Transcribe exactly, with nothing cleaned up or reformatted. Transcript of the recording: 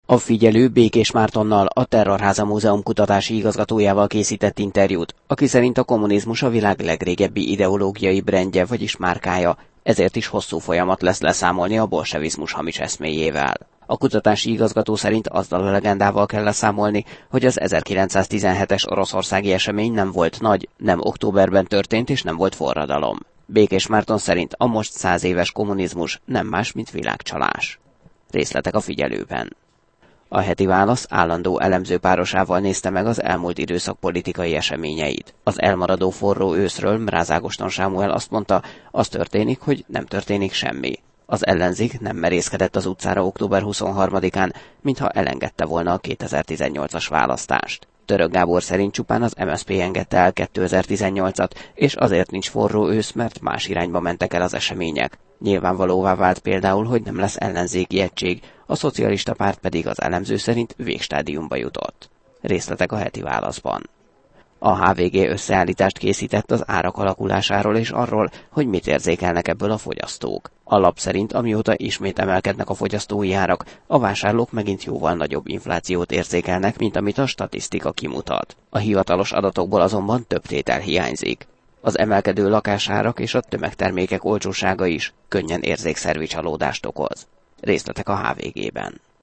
A Figyelő Békés Mártonnal, a Terrorháza Múzeum kutatási igazgatójával készített interjút, aki szerint a kommunizmus a világ legrégebbi ideológiai brendje, vagyis márkája, ezért is hosszú folyamat lesz leszámolni a bolsevizmus hamis eszméjével. A kutatási igazgató szerint azzal a legendával kell leszámolni, hogy az ezerkilencszáztizenhetes oroszországi esemény nem volt nagy, nem októberben történt és nem volt forradalom. Békés Márton szerint a most száz éves kommunizmus nem más, mint világcsalás. Részletek a Figyelőben. A Heti Válasz állandó elemzőpárosával nézte meg az elmúlt időszak politikai eseményeit. Az elmaradó forró őszről Mráz Ágoston Sámuel azt mondta, az történik, hogy nem történik semmi. Az ellenzék nem merészkedett az utcára október huszonharmadikán, mintha elengedte volna a kétezer-tizennyolcas választást. Török Gábor szerint csupán az em es zé pé engedte el kétezer-tizennyolcat, és azért nincs forró ősz, mert más irányba mentek el az események. Nyilvánvalóvá vált például, hogy nem lesz ellenzéki egység, a szocialista párt pedig az elemző szerint végstádiumba jutott. Részletek a Heti Válaszban. A há vé gé összeállítást készített az árak alakulásáról és arról, hogy mit érzékelnek ebből a fogyasztók. A lap szerint, amióta ismét emelkednek a fogyasztói árak, a vásárlók megint jóval nagyobb inflációt érzékelnek, mint amit a statisztika kimutat. A hivatalos adatokból azonban több tétel hiányzik. Az emelkedő lakásárak és a tömegtermékek olcsósága is könnyen érzékszervi csalódást okoz. Részletek a há vé gében.